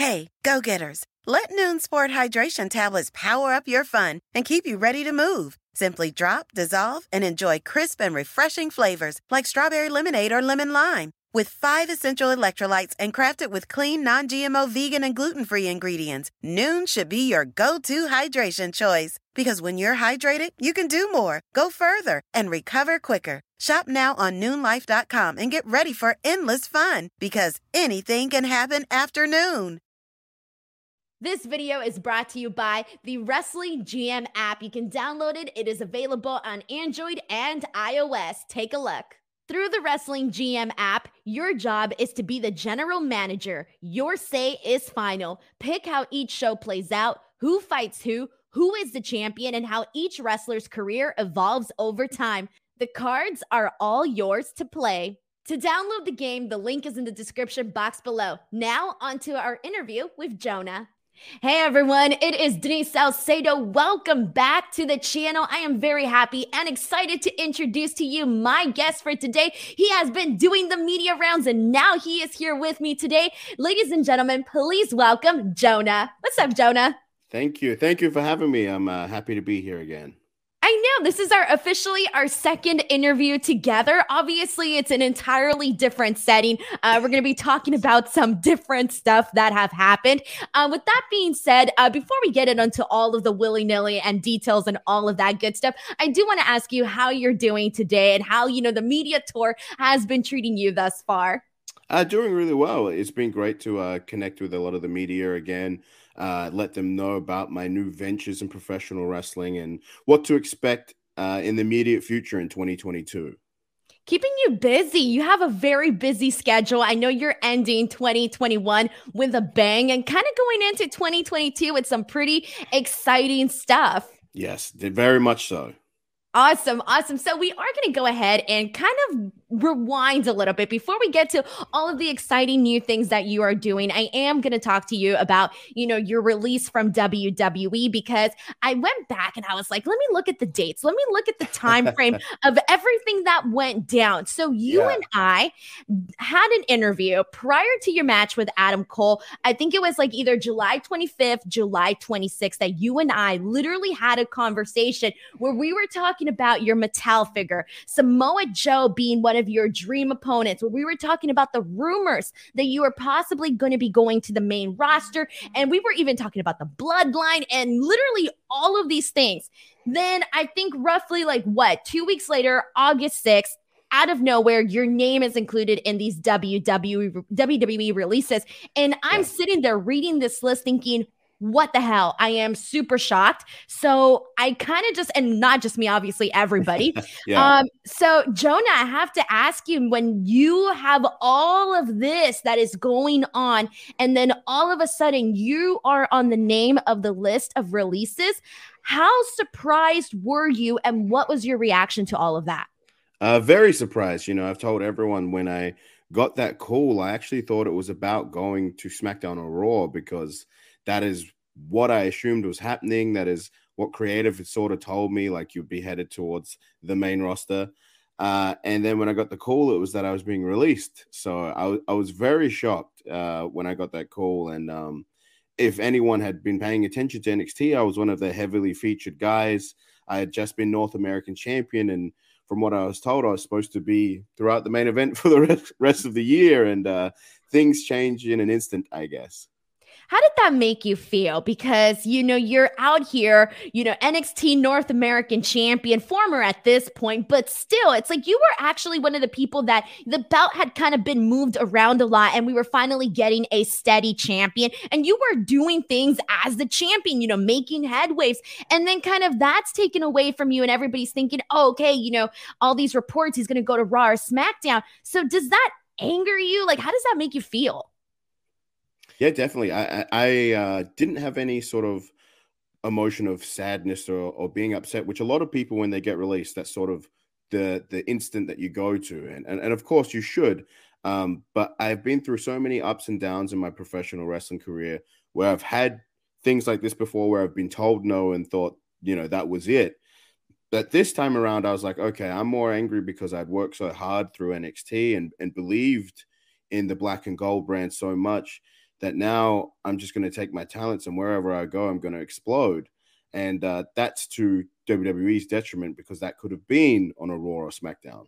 Hey, go-getters, let Noon Sport Hydration tablets power up your fun and keep you ready to move. Simply drop, dissolve, and enjoy crisp and refreshing flavors like strawberry lemonade or lemon lime. With 5 essential electrolytes and crafted with clean, non-GMO, vegan, and gluten-free ingredients, Noon should be your go-to hydration choice. Because when you're hydrated, you can do more, go further, and recover quicker. Shop now on noonlife.com and get ready for endless fun, because anything can happen after noon. This video is brought to you by the Wrestling GM app. You can download it. It is available on Android and iOS. Take a look. Through the Wrestling GM app, your job is to be the general manager. Your say is final. Pick how each show plays out, who fights who is the champion, and how each wrestler's career evolves over time. The cards are all yours to play. To download the game, the link is in the description box below. Now, on to our interview with Jonah. Hey everyone, it is Denise Salcedo. Welcome back to the channel. I am very happy and excited to introduce to you my guest for today. He has been doing the media rounds and now he is here with me today. Ladies and gentlemen, please welcome Jonah. What's up, Jonah? Thank you. Thank you for having me. I'm happy to be here again. I know this is officially our second interview together. Obviously, it's an entirely different setting. We're going to be talking about some different stuff that have happened. With that being said, before we get into all of the willy-nilly and details and all of that good stuff, I do want to ask you how you're doing today and how, the media tour has been treating you thus far. Doing really well. It's been great to connect with a lot of the media again. Let them know about my new ventures in professional wrestling and what to expect in the immediate future in 2022. Keeping you busy. You have a very busy schedule. I know you're ending 2021 with a bang and kind of going into 2022 with some pretty exciting stuff. Yes, very much so. Awesome. So we are going to go ahead and kind of rewind a little bit before we get to all of the exciting new things that you are doing. I am going to talk to you about, your release from WWE, because I went back and I was like, let me look at the dates. Let me look at the time frame of everything that went down. So you and I had an interview prior to your match with Adam Cole. I think it was like either July 25th, July 26th, that you and I literally had a conversation where we were talking about your Mattel figure, Samoa Joe being one of your dream opponents, where we were talking about the rumors that you were possibly going to be going to the main roster. And we were even talking about the bloodline and literally all of these things. Then I think roughly 2 weeks later, August 6th, out of nowhere, your name is included in these WWE releases. And I'm sitting there reading this list thinking, what the hell? I am super shocked. So I kind of and not just me, obviously everybody. So Jonah, I have to ask you, when you have all of this that is going on, and then all of a sudden you are on the name of the list of releases, how surprised were you and what was your reaction to all of that? Very surprised. I've told everyone when I got that call, I actually thought it was about going to SmackDown or Raw, because that is what I assumed was happening. That is what creative had sort of told me, like you'd be headed towards the main roster. And then when I got the call, it was that I was being released. So I was very shocked when I got that call. And if anyone had been paying attention to NXT, I was one of the heavily featured guys. I had just been North American champion. And from what I was told, I was supposed to be throughout the main event for the rest of the year. And things change in an instant, I guess. How did that make you feel? Because, you're out here, NXT North American champion, former at this point, but still, it's like you were actually one of the people that the belt had kind of been moved around a lot, and we were finally getting a steady champion, and you were doing things as the champion, making headways, and then kind of that's taken away from you, and everybody's thinking, oh, okay, all these reports, he's going to go to Raw or SmackDown. So does that anger you? How does that make you feel? Yeah, definitely. I didn't have any sort of emotion of sadness or being upset, which a lot of people, when they get released, that's sort of the instant that you go to. And of course you should. But I've been through so many ups and downs in my professional wrestling career where I've had things like this before, where I've been told no and thought, that was it. But this time around, I was like, okay, I'm more angry because I'd worked so hard through NXT and believed in the black and gold brand so much that now I'm just going to take my talents and wherever I go, I'm going to explode. And that's to WWE's detriment because that could have been on a Raw or SmackDown.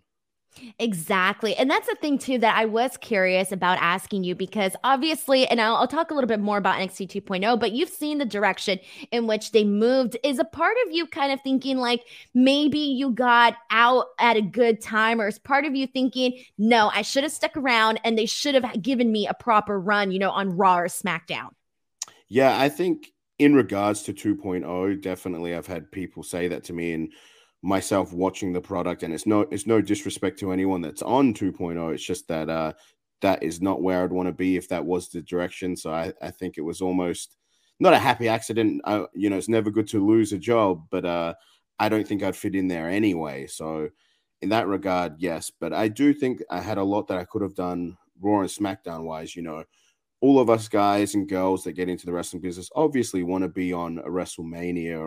Exactly. And that's the thing, too, that I was curious about asking you because obviously, and I'll talk a little bit more about NXT 2.0, but you've seen the direction in which they moved. Is a part of you kind of thinking like maybe you got out at a good time, or is part of you thinking, no, I should have stuck around and they should have given me a proper run, on Raw or SmackDown? Yeah, I think in regards to 2.0, definitely I've had people say that to me, and myself watching the product, and it's no disrespect to anyone that's on 2.0. It's just that that is not where I'd want to be if that was the direction. So I think it was almost not a happy accident. It's never good to lose a job, but I don't think I'd fit in there anyway. So in that regard, yes. But I do think I had a lot that I could have done Raw and SmackDown wise. All of us guys and girls that get into the wrestling business obviously want to be on a WrestleMania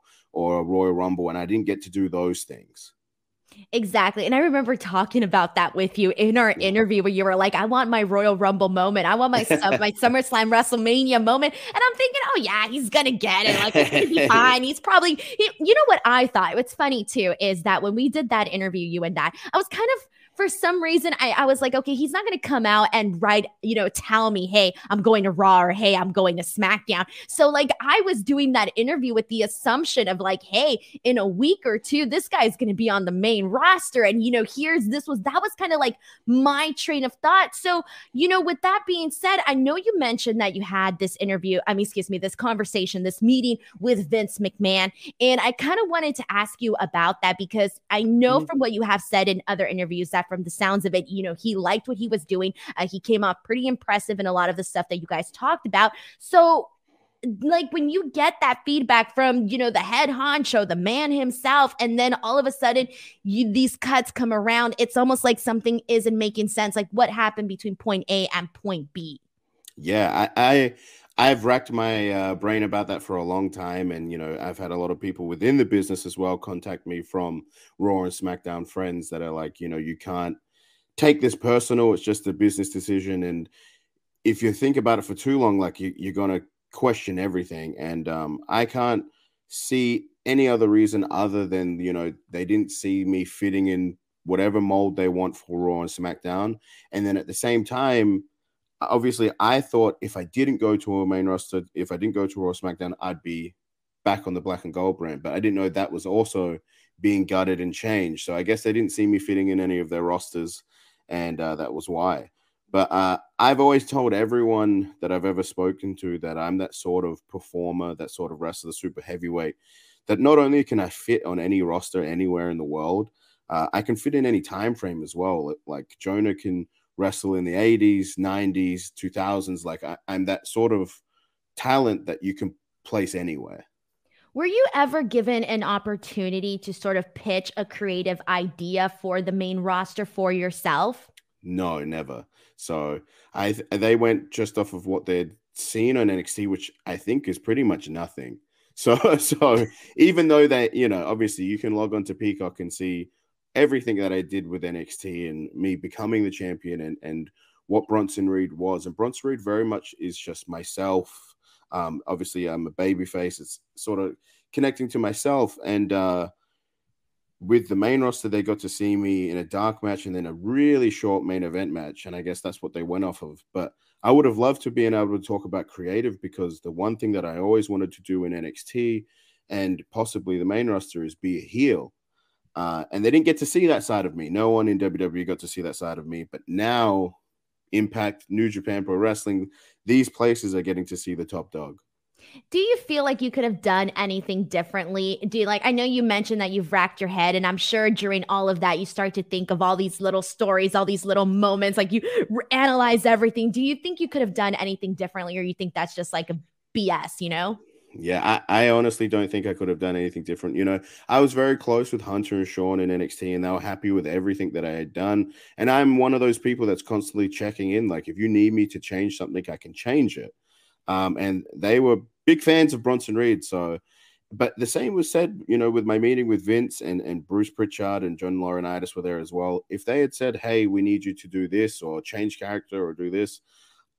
or a Royal Rumble, and I didn't get to do those things. Exactly. And I remember talking about that with you in our interview where you were like, I want my Royal Rumble moment. I want my SummerSlam WrestleMania moment. And I'm thinking, oh, yeah, he's going to get it. Like, it's going to be fine. He's probably, you know what I thought? What's funny, too, is that when we did that interview, you and I was kind of, for some reason, I was like, okay, he's not going to come out and tell me, hey, I'm going to Raw or hey, I'm going to SmackDown. So like I was doing that interview with the assumption of like, hey, in a week or two, this guy's going to be on the main roster. And, that was kind of like my train of thought. So, with that being said, I know you mentioned that you had this this conversation, this meeting with Vince McMahon. And I kind of wanted to ask you about that because I know from what you have said in other interviews that from the sounds of it, he liked what he was doing. He came off pretty impressive in a lot of the stuff that you guys talked about. So like when you get that feedback from, the head honcho, the man himself, and then all of a sudden these cuts come around, it's almost like something isn't making sense. Like what happened between point A and point B? Yeah, I've racked my brain about that for a long time. And, I've had a lot of people within the business as well contact me from Raw and SmackDown friends that are like, you can't take this personal. It's just a business decision. And if you think about it for too long, like you're going to question everything. And I can't see any other reason other than, they didn't see me fitting in whatever mold they want for Raw and SmackDown. And then at the same time, obviously, I thought if I didn't go to a main roster, if I didn't go to Raw SmackDown, I'd be back on the Black and Gold brand. But I didn't know that was also being gutted and changed. So I guess they didn't see me fitting in any of their rosters, and that was why. But I've always told everyone that I've ever spoken to that I'm that sort of performer, that sort of wrestler, super heavyweight, that not only can I fit on any roster anywhere in the world, I can fit in any time frame as well. Like Jonah can wrestle in the 80s, 90s, 2000s. Like I'm that sort of talent that you can place anywhere. Were you ever given an opportunity to sort of pitch a creative idea for the main roster for yourself? No, never. So they went just off of what they'd seen on NXT, which I think is pretty much nothing. So even though they, obviously you can log on to Peacock and see everything that I did with NXT and me becoming the champion and what Bronson Reed was. And Bronson Reed very much is just myself. Obviously, I'm a babyface. It's sort of connecting to myself. And with the main roster, they got to see me in a dark match and then a really short main event match. And I guess that's what they went off of. But I would have loved to be able to talk about creative because the one thing that I always wanted to do in NXT and possibly the main roster is be a heel. And they didn't get to see that side of me. No one in WWE got to see that side of me. But now, Impact, New Japan Pro Wrestling, these places are getting to see the top dog. Do you feel like you could have done anything differently? I know you mentioned that you've racked your head, and I'm sure during all of that, you start to think of all these little stories, all these little moments, like you analyze everything. Do you think you could have done anything differently, or you think that's just like a BS, Yeah, I honestly don't think I could have done anything different. I was very close with Hunter and Sean in NXT, and they were happy with everything that I had done. And I'm one of those people that's constantly checking in. Like, if you need me to change something, I can change it. And they were big fans of Bronson Reed. So, but the same was said, with my meeting with Vince and Bruce Pritchard and John Laurinaitis were there as well. If they had said, hey, we need you to do this or change character or do this,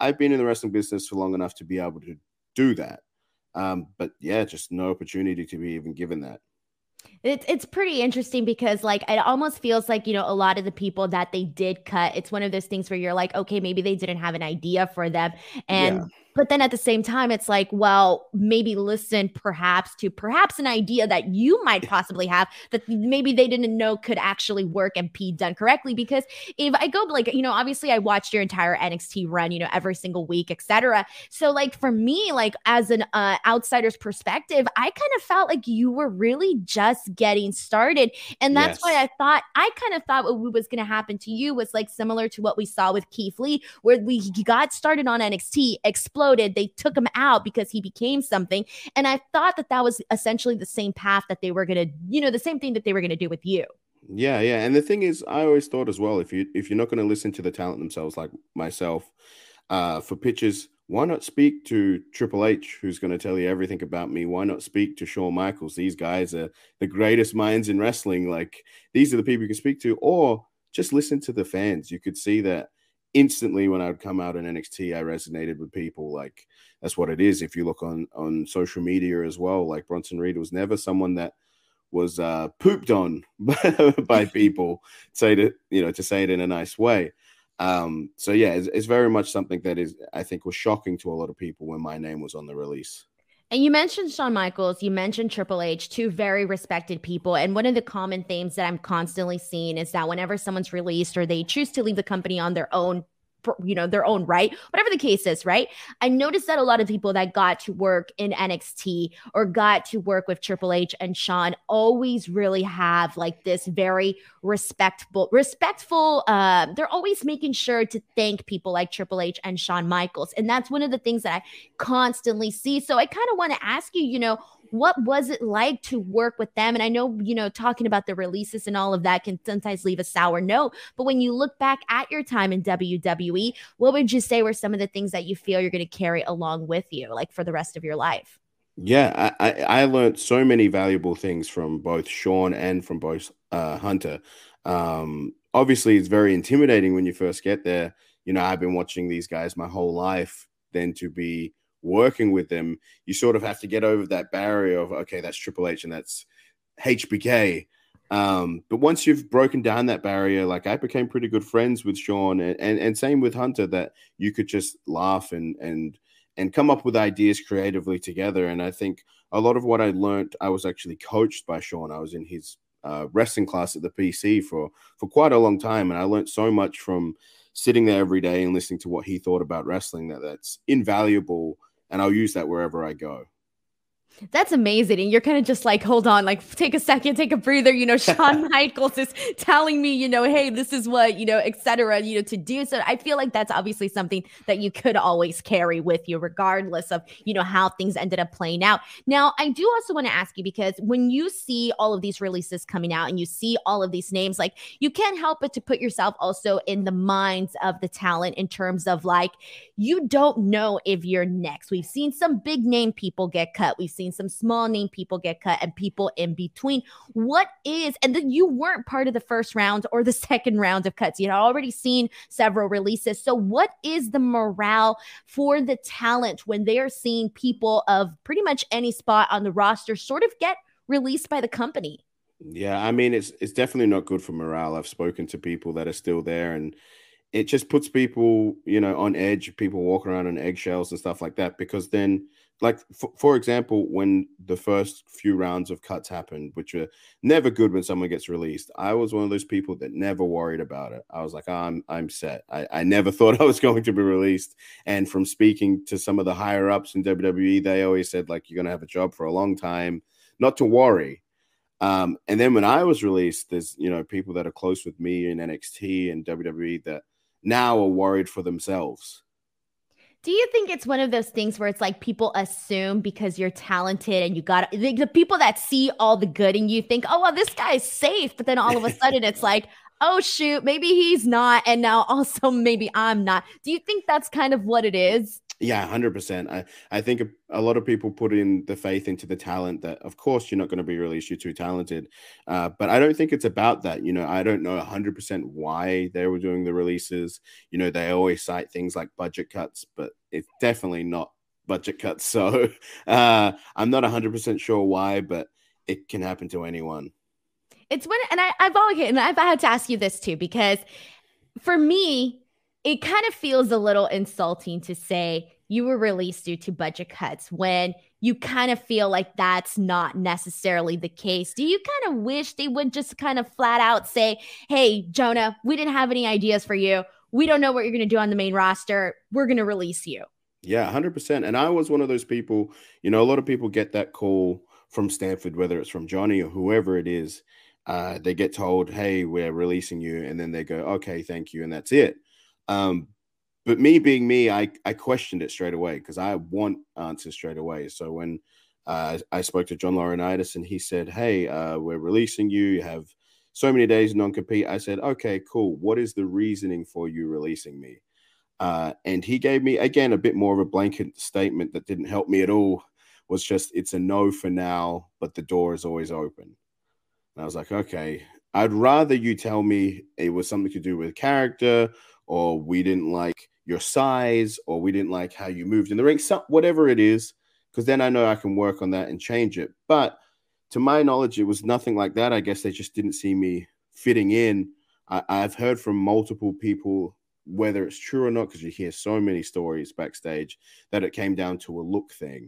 I've been in the wrestling business for long enough to be able to do that. But yeah, just no opportunity to be even given that. It's pretty interesting because like it almost feels like, you know, a lot of the people that they did cut, it's one of those things where you're like, okay, maybe they didn't have an idea for them. Yeah. And but then at the same time, it's like, well, maybe listen perhaps an idea that you might possibly have that maybe they didn't know could actually work and be done correctly. Because if I go like, you know, obviously I watched your entire NXT run, you know, every single week, etc. So like for me, like as an outsider's perspective, I kind of felt like you were really just getting started. And that's why I kind of thought what was going to happen to you was like similar to what we saw with Keith Lee, where he got started on NXT, exploded. They took him out because he became something. And I thought that that was essentially the same path that they were going to, you know, the same thing that they were going to do with you. Yeah, yeah. And the thing is, I always thought as well, if you're not going to listen to the talent themselves, like myself, for pitches, why not speak to Triple H, who's going to tell you everything about me? Why not speak to Shawn Michaels? These guys are the greatest minds in wrestling. Like, these are the people you can speak to, or just listen to the fans. You could see that instantly when I'd come out in NXT, I resonated with people. Like, that's what it is. If you look on social media as well, like Bronson Reed was never someone that was pooped on by people, to say it in a nice way. So yeah, it's very much something that is, I think, was shocking to a lot of people when my name was on the release. And you mentioned Shawn Michaels, you mentioned Triple H, two very respected people. And one of the common themes that I'm constantly seeing is that whenever someone's released or they choose to leave the company on their own, you know, their own right, whatever the case is, right? I noticed that a lot of people that got to work in NXT or got to work with Triple H and Shawn always really have like this very respectful, they're always making sure to thank people like Triple H and Shawn Michaels. And that's one of the things that I constantly see. So I kind of want to ask you, you know, what was it like to work with them? And I know, you know, talking about the releases and all of that can sometimes leave a sour note. But when you look back at your time in WWE, what would you say were some of the things that you feel you're going to carry along with you, like for the rest of your life? Yeah, I learned so many valuable things from both Shawn and from both Hunter. Obviously, it's very intimidating when you first get there. You know, I've been watching these guys my whole life. Then to be working with them, you sort of have to get over that barrier of, okay, that's Triple H and that's HBK. But once you've broken down that barrier, like I became pretty good friends with Shawn and same with Hunter, that you could just laugh and come up with ideas creatively together. And I think a lot of what I learned, I was actually coached by Shawn. I was in his wrestling class at the PC for quite a long time. And I learned so much from sitting there every day and listening to what he thought about wrestling that's invaluable. And I'll use that wherever I go. That's amazing. And you're kind of just like, hold on, like take a second, take a breather. You know, Shawn Michaels is telling me, you know, hey, this is what, you know, et cetera, you know, to do. So I feel like that's obviously something that you could always carry with you, regardless of, you know, how things ended up playing out. Now, I do also want to ask you, because when you see all of these releases coming out and you see all of these names, like you can't help but to put yourself also in the minds of the talent in terms of like, you don't know if you're next. We've seen some big name people get cut. We've seen some small name people get cut and people in between. What is, and then you weren't part of the first round or the second round of cuts. You had already seen several releases. So what is the morale for the talent when they are seeing people of pretty much any spot on the roster sort of get released by the company? Yeah, I mean, it's definitely not good for morale. I've spoken to people that are still there, and it just puts people, you know, on edge, people walking around on eggshells and stuff like that. Because then, like, for example, when the first few rounds of cuts happened, which are never good when someone gets released, I was one of those people that never worried about it. I was like, oh, I'm set. I never thought I was going to be released. And from speaking to some of the higher ups in WWE, they always said, like, you're going to have a job for a long time, not to worry. And then when I was released, there's, you know, people that are close with me in NXT and WWE that now are worried for themselves. Do you think it's one of those things where it's like people assume because you're talented and you got the people that see all the good in you think, oh, well, this guy's safe. But then all of a sudden it's like, oh, shoot, maybe he's not. And now also maybe I'm not. Do you think that's kind of what it is? Yeah, 100%. I think a lot of people put in the faith into the talent that, of course, you're not going to be released. You're too talented. But I don't think it's about that. I don't know 100% why they were doing the releases. They always cite things like budget cuts, but it's definitely not budget cuts. So I'm not 100% sure why, but it can happen to anyone. It's when, and I've had to ask you this too, because for me, it kind of feels a little insulting to say you were released due to budget cuts when you kind of feel like that's not necessarily the case. Do you kind of wish they would just kind of flat out say, hey, Jonah, we didn't have any ideas for you. We don't know what you're going to do on the main roster. We're going to release you. Yeah, 100%. And I was one of those people, a lot of people get that call from Stanford, whether it's from Johnny or whoever it is. They get told, hey, we're releasing you. And then they go, okay, thank you. And that's it. But me being me, I questioned it straight away because I want answers straight away. So when I spoke to John Laurinaitis and he said, hey, we're releasing you. You have so many days non-compete. I said, okay, cool. What is the reasoning for you releasing me? And he gave me, again, a bit more of a blanket statement that didn't help me at all. Was just, it's a no for now, but the door is always open. And I was like, okay, I'd rather you tell me it was something to do with character, or we didn't like your size, or we didn't like how you moved in the ring, whatever it is, because then I know I can work on that and change it. But to my knowledge, it was nothing like that. I guess they just didn't see me fitting in. I've heard from multiple people, whether it's true or not, because you hear so many stories backstage, that it came down to a look thing.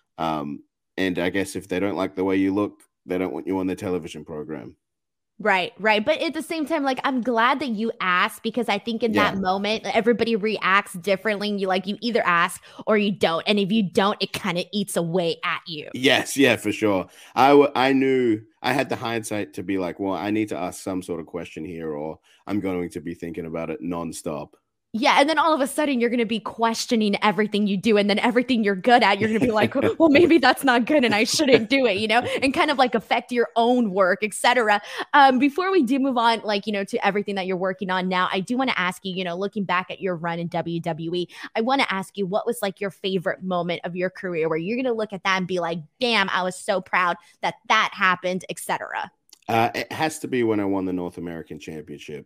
And I guess if they don't like the way you look, they don't want you on their television program. Right. But at the same time, like, I'm glad that you asked, because I think in that moment, everybody reacts differently. You either ask or you don't. And if you don't, it kind of eats away at you. Yes. Yeah, for sure. I knew I had the hindsight to be like, well, I need to ask some sort of question here, or I'm going to be thinking about it nonstop. Yeah, and then all of a sudden you're going to be questioning everything you do, and then everything you're good at, you're going to be like, well, maybe that's not good and I shouldn't do it, and kind of like affect your own work, etc. Before we do move on, to everything that you're working on now, I do want to ask you, looking back at your run in WWE, I want to ask you, what was like your favorite moment of your career where you're going to look at that and be like, damn, I was so proud that happened, etc. It has to be when I won the North American Championship.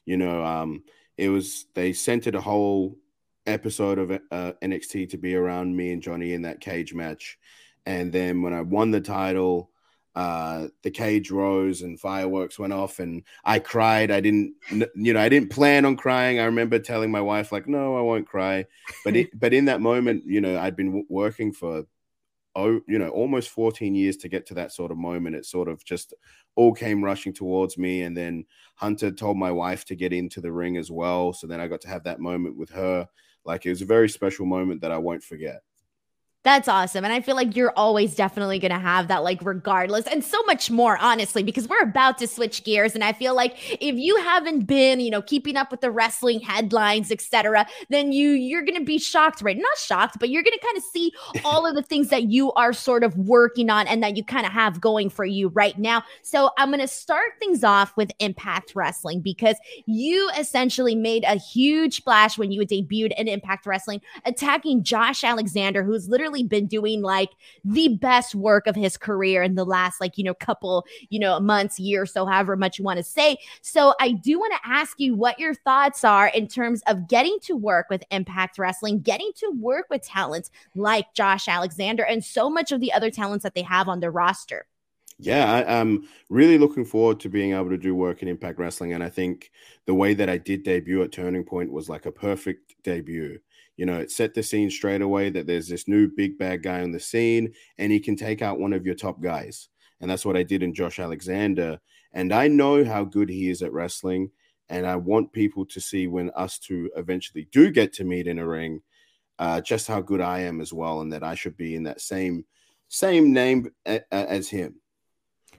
They centered a whole episode of NXT to be around me and Johnny in that cage match. And then when I won the title, the cage rose and fireworks went off and I cried. I didn't plan on crying. I remember telling my wife, like, no, I won't cry. But in that moment, I'd been working for almost 14 years to get to that sort of moment. It sort of just all came rushing towards me. And then Hunter told my wife to get into the ring as well. So then I got to have that moment with her. Like, it was a very special moment that I won't forget. That's awesome. And I feel like you're always definitely going to have that, like, regardless, and so much more, honestly, because we're about to switch gears. And I feel like if you haven't been, keeping up with the wrestling headlines, etc., then you're going to be shocked, right? Not shocked, but you're going to kind of see all of the things that you are sort of working on and that you kind of have going for you right now. So I'm going to start things off with Impact Wrestling, because you essentially made a huge splash when you debuted in Impact Wrestling, attacking Josh Alexander, who's literally been doing like the best work of his career in the last couple months, year or so, however much you want to say. So I do want to ask you what your thoughts are in terms of getting to work with Impact Wrestling, getting to work with talents like Josh Alexander and so much of the other talents that they have on their roster. Yeah, I'm really looking forward to being able to do work in Impact Wrestling. And I think the way that I did debut at Turning Point was like a perfect debut. It set the scene straight away that there's this new big bad guy on the scene and he can take out one of your top guys. And that's what I did in Josh Alexander. And I know how good he is at wrestling. And I want people to see, when us two eventually do get to meet in a ring, just how good I am as well. And that I should be in that same name as him.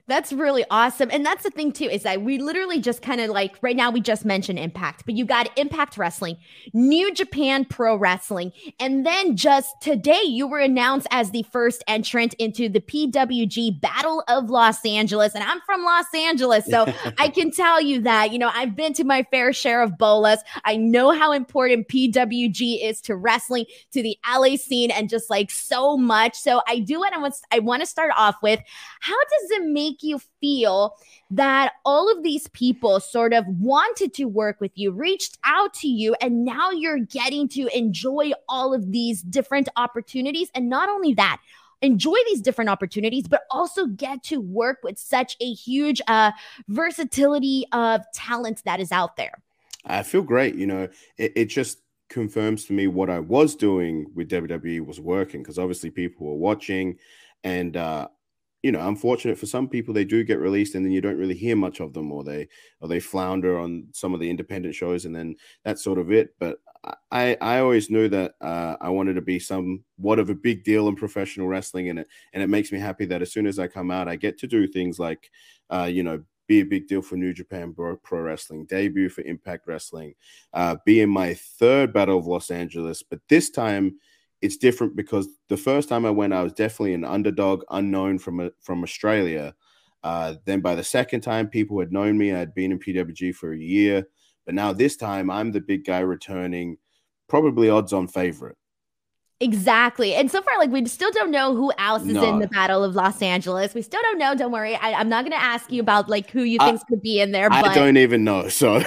That's really awesome. And that's the thing too, is that we literally just kind of like right now we just mentioned Impact, but you got Impact Wrestling, New Japan Pro Wrestling, and then just today you were announced as the first entrant into the PWG Battle of Los Angeles. And I'm from Los Angeles, so I can tell you that, you know, I've been to my fair share of bolas. I know how important PWG is to wrestling, to the LA scene, and just like so much. So I want to start off with, how does it make you feel that all of these people sort of wanted to work with you, reached out to you, and now you're getting to enjoy all of these different opportunities? And not only that, enjoy these different opportunities, but also get to work with such a huge versatility of talent that is out there. I feel great. You know, it just confirms to me what I was doing with WWE was working, because obviously people were watching, and you know, unfortunate for some people, they do get released and then you don't really hear much of them, or they flounder on some of the independent shows, and then that's sort of it. But I always knew that I wanted to be somewhat of a big deal in professional wrestling, and it makes me happy that as soon as I come out, I get to do things like, you know, be a big deal for New Japan Pro Wrestling, debut for Impact Wrestling, be in my third Battle of Los Angeles, but this time it's different because the first time I went, I was definitely an underdog, unknown from Australia. Then by the second time, people had known me. I'd been in PWG for a year. But now this time, I'm the big guy returning, probably odds-on favorite. Exactly. And so far, like, we still don't know who else is in the Battle of Los Angeles. We still don't know. Don't worry. I'm not going to ask you about like who you think could be in there. But I don't even know. So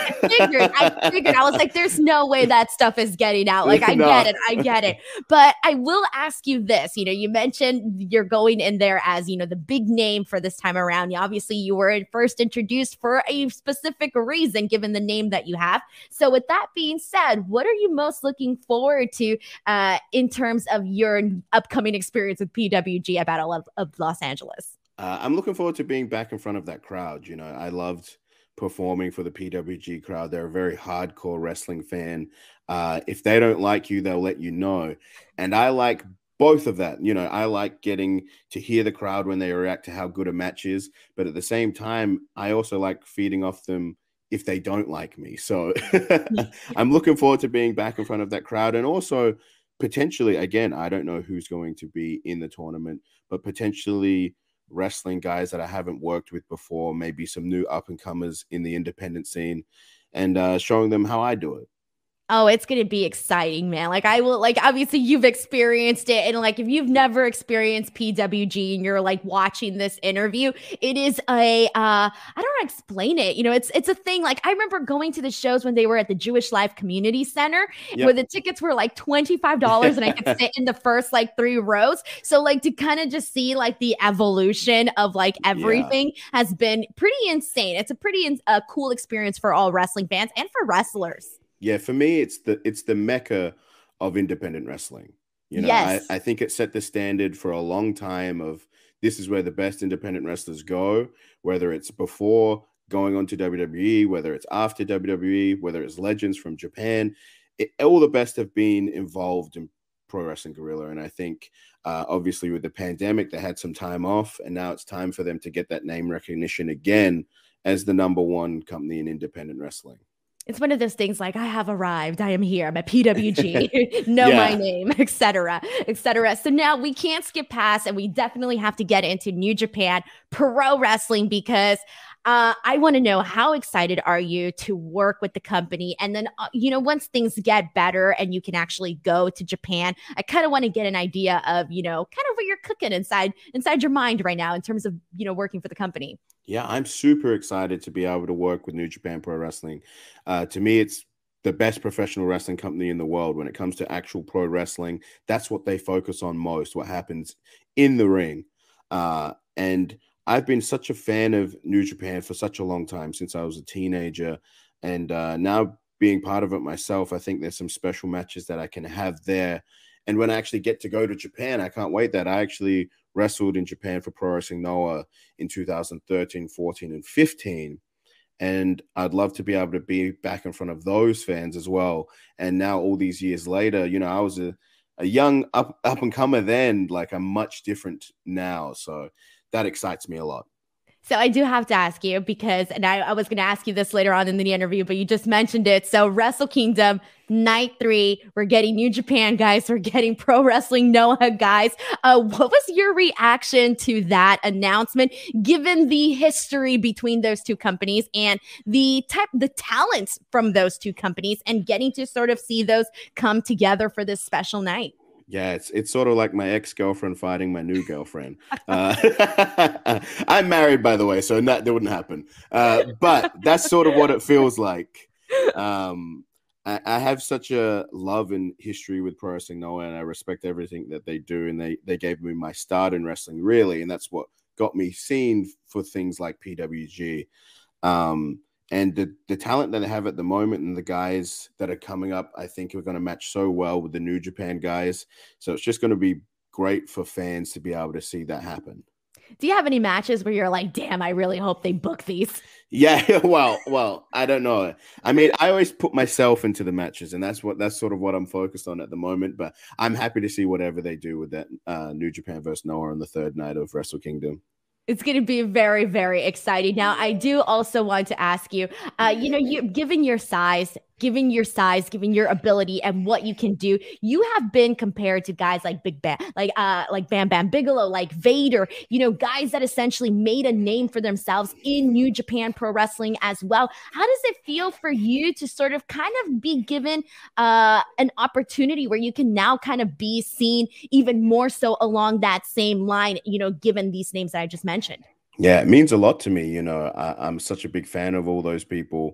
I figured. I was like, there's no way that stuff is getting out. Like, I get it. But I will ask you this. You know, you mentioned you're going in there as, you know, the big name for this time around. Obviously, you were first introduced for a specific reason, given the name that you have. So with that being said, what are you most looking forward to in terms of your upcoming experience with PWG at Battle of Los Angeles? I'm looking forward to being back in front of that crowd. You know, I loved performing for the PWG crowd. They're a very hardcore wrestling fan. If they don't like you, they'll let you know. And I like both of that. You know, I like getting to hear the crowd when they react to how good a match is. But at the same time, I also like feeding off them if they don't like me. So I'm looking forward to being back in front of that crowd. And also, potentially, again, I don't know who's going to be in the tournament, but potentially wrestling guys that I haven't worked with before, maybe some new up-and-comers in the independent scene, and showing them how I do it. Oh, it's going to be exciting, man. Like, I will, like, obviously you've experienced it. And like, if you've never experienced PWG and you're like watching this interview, it is I don't know how to explain it. You know, it's a thing. Like, I remember going to the shows when they were at the Jewish Life Community Center, where the tickets were like $25 and I could sit in the first like 3 rows. So like, to kind of just see like the evolution of like everything has been pretty insane. It's a pretty cool experience for all wrestling fans and for wrestlers. Yeah, for me, it's the mecca of independent wrestling. You know, I think it set the standard for a long time of this is where the best independent wrestlers go, whether it's before going on to WWE, whether it's after WWE, whether it's legends from Japan. All the best have been involved in Pro Wrestling Guerrilla. And I think, obviously, with the pandemic, they had some time off, and now it's time for them to get that name recognition again as the #1 company in independent wrestling. It's one of those things like, I have arrived. I am here. I'm at PWG. Know my name, etc., etc. So now we can't skip past, and we definitely have to get into New Japan Pro Wrestling, because I want to know, how excited are you to work with the company? And then, you know, once things get better and you can actually go to Japan, I kind of want to get an idea of, you know, kind of what you're cooking inside your mind right now in terms of, you know, working for the company. Yeah, I'm super excited to be able to work with New Japan Pro Wrestling. To me, it's the best professional wrestling company in the world when it comes to actual pro wrestling. That's what they focus on most, what happens in the ring. And I've been such a fan of New Japan for such a long time, since I was a teenager. And now being part of it myself, I think there's some special matches that I can have there. And when I actually get to go to Japan, I can't wait that I actually wrestled in Japan for Pro Wrestling Noah in 2013, 14, and 15. And I'd love to be able to be back in front of those fans as well. And now all these years later, you know, I was a young up and comer then, like I'm much different now. So that excites me a lot. So I do have to ask you because, and I was going to ask you this later on in the interview, but you just mentioned it. So Wrestle Kingdom night 3, we're getting New Japan guys, we're getting Pro Wrestling Noah guys. What was your reaction to that announcement, given the history between those two companies and the talents from those two companies, and getting to sort of see those come together for this special night? Yeah, it's sort of like my ex-girlfriend fighting my new girlfriend. I'm married, by the way, so that wouldn't happen. But that's sort of what it feels like. I have such a love and history with Pro Wrestling Noah, and I respect everything that they do. And they gave me my start in wrestling, really, and that's what got me seen for things like PWG. And the talent that they have at the moment and the guys that are coming up, I think are going to match so well with the New Japan guys. So it's just going to be great for fans to be able to see that happen. Do you have any matches where you're like, damn, I really hope they book these? Yeah, well, I don't know. I mean, I always put myself into the matches, and that's sort of what I'm focused on at the moment. But I'm happy to see whatever they do with that New Japan versus Noah on the third night of Wrestle Kingdom. It's going to be very, very exciting. Now, I do also want to ask you, given your size, given your ability and what you can do, you have been compared to guys like Big Bam, like Bam Bam Bigelow, like Vader, guys that essentially made a name for themselves in New Japan Pro Wrestling as well. How does it feel for you to sort of kind of be given an opportunity where you can now kind of be seen even more so along that same line, given these names that I just mentioned? Yeah, it means a lot to me. I'm such a big fan of all those people.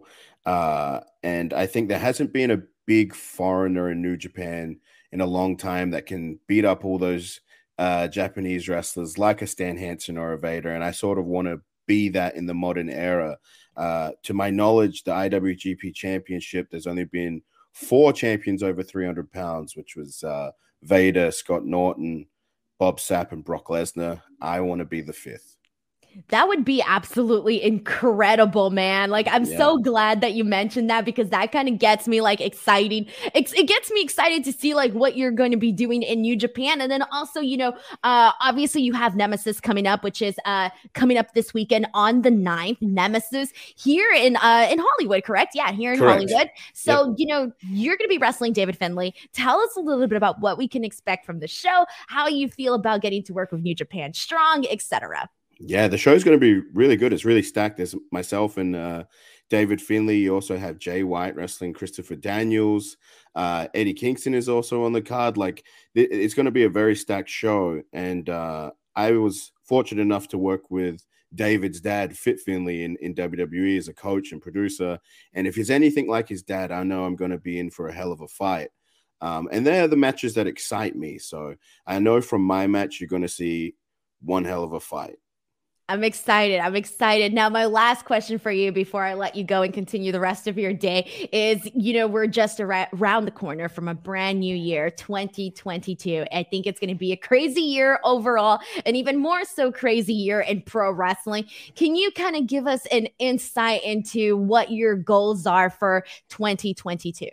And I think there hasn't been a big foreigner in New Japan in a long time that can beat up all those Japanese wrestlers like a Stan Hansen or a Vader. And I sort of want to be that in the modern era. To my knowledge, the IWGP Championship, there's only been 4 champions over 300 pounds, which was Vader, Scott Norton, Bob Sapp, and Brock Lesnar. I want to be the 5th. That would be absolutely incredible, man. Like, I'm so glad that you mentioned that, because that kind of gets me like exciting. It gets me excited to see like what you're going to be doing in New Japan. And then also, obviously you have Nemesis coming up, which is coming up this weekend on the 9th. Nemesis here in Hollywood, correct? Yeah, here in Correct. Hollywood. So, you're going to be wrestling David Finlay. Tell us a little bit about what we can expect from the show, how you feel about getting to work with New Japan Strong, etc. Yeah, the show's going to be really good. It's really stacked. There's myself and David Finlay. You also have Jay White wrestling Christopher Daniels. Eddie Kingston is also on the card. Like, it's going to be a very stacked show. And I was fortunate enough to work with David's dad, Fit Finlay, in WWE as a coach and producer. And if he's anything like his dad, I know I'm going to be in for a hell of a fight. And they're the matches that excite me. So I know from my match, you're going to see one hell of a fight. I'm excited. Now, my last question for you before I let you go and continue the rest of your day is, we're just around the corner from a brand new year, 2022. I think it's going to be a crazy year overall, and even more so crazy year in pro wrestling. Can you kind of give us an insight into what your goals are for 2022?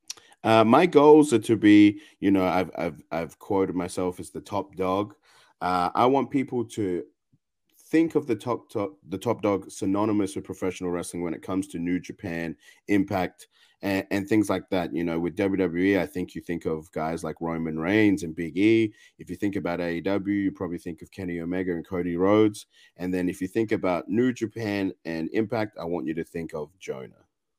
My goals are to be, I've quoted myself as the top dog. I want people to think of the top dog synonymous with professional wrestling when it comes to New Japan, Impact, and things like that. With WWE, I think you think of guys like Roman Reigns and Big E. If you think about AEW, you probably think of Kenny Omega and Cody Rhodes. And then if you think about New Japan and Impact, I want you to think of Jonah.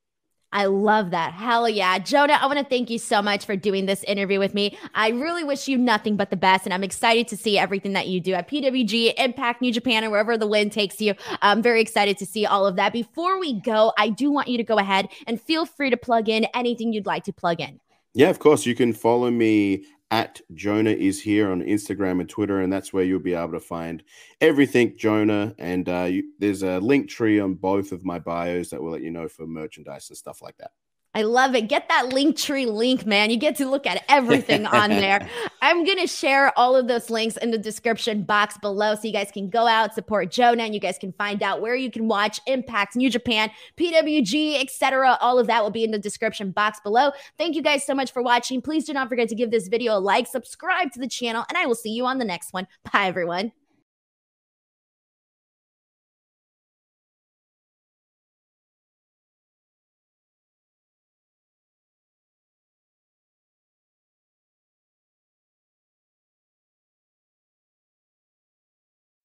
I love that. Hell yeah. Jonah, I want to thank you so much for doing this interview with me. I really wish you nothing but the best, and I'm excited to see everything that you do at PWG, Impact, New Japan, or wherever the wind takes you. I'm very excited to see all of that. Before we go, I do want you to go ahead and feel free to plug in anything you'd like to plug in. Yeah, of course. You can follow me at Jonah is here on Instagram and Twitter, and that's where you'll be able to find everything Jonah. And there's a link tree on both of my bios that will let you know for merchandise and stuff like that. I love it. Get that Linktree link, man. You get to look at everything on there. I'm going to share all of those links in the description box below so you guys can go out, support Jonah, and you guys can find out where you can watch Impact, New Japan, PWG, etc. All of that will be in the description box below. Thank you guys so much for watching. Please do not forget to give this video a like, subscribe to the channel, and I will see you on the next one. Bye, everyone.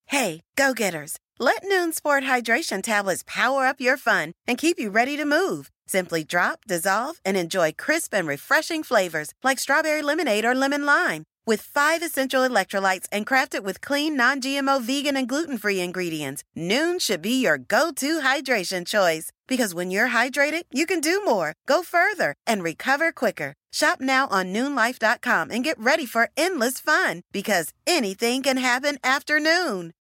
Hey, go-getters, let Noon Sport Hydration tablets power up your fun and keep you ready to move. Simply drop, dissolve, and enjoy crisp and refreshing flavors like strawberry lemonade or lemon lime. With 5 essential electrolytes and crafted with clean, non-GMO, vegan, and gluten-free ingredients, Noon should be your go-to hydration choice. Because when you're hydrated, you can do more, go further, and recover quicker. Shop now on noonlife.com and get ready for endless fun because anything can happen after noon.